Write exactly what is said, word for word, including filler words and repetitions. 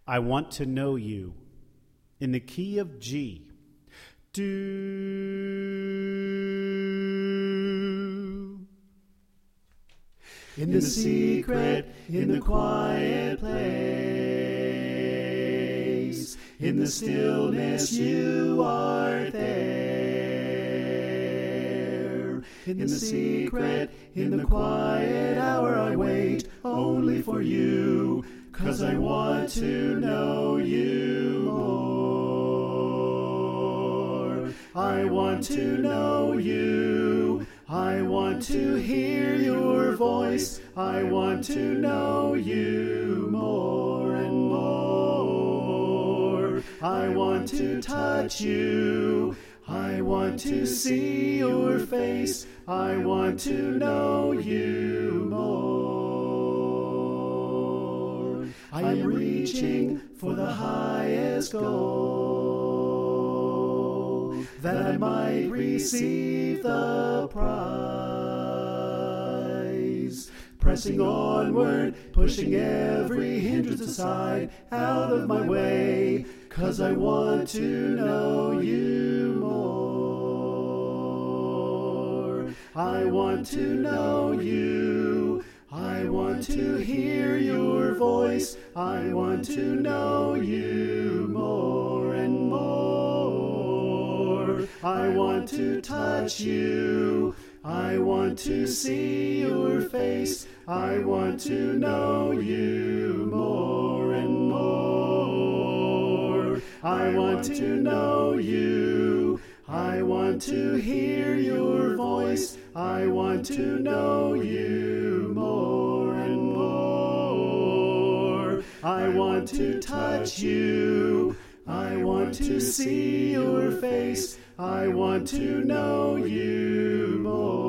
I want to know you. In the key of G. Do. In the secret, in the quiet place, in the stillness you are there. In the secret, in the quiet hour I wait only for you, 'cause I want to know you more. I want to know you. I want to hear your voice. I want to know you more and more. I want to touch you. I want to see your face. I want to know you more. I am reaching for the highest goal, that I might receive the prize. Pressing onward, pushing every hindrance aside, out of my way, 'cause I want to know you more. I want to know you. I want to hear your voice. I want to know you more and more. I want to touch you. I want to see your face. I want to know you more and more. I want to know you. I want to hear your voice. I want to know you more and more. I want to touch you. I want to see your face. I want to know you more.